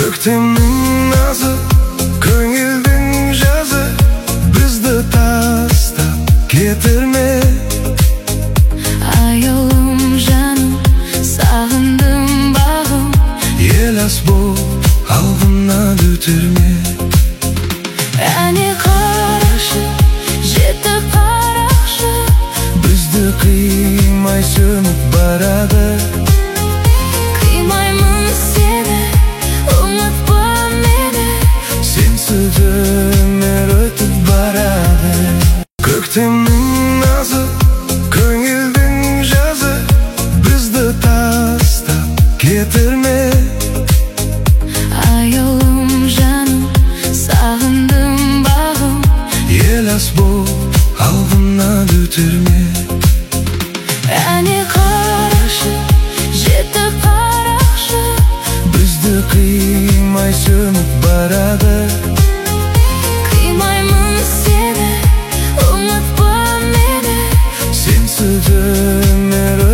Көктемнің назы, көңілдің жазы, бізді тастап кетірме. Аяулым жаным, сағындым бағым, Елас бол, алдымнан өтерме. әне қарашы, жетті қарақшы, Бізді қимай сөніп барады. қимаймын сені, ұмытпа мені, Сенсіз өмір өтіп барады. Көктемнің назы, көңілдің жазы, бізді тастап кетірме. аяулым жаным, сағындым бағым, Елас бол, алдымнан өтерме. әне қарашы, жетті қарақшы, Бізді қимай сөніп барады. қимаймын сені, ұмытпа мені, Сенсіз өмір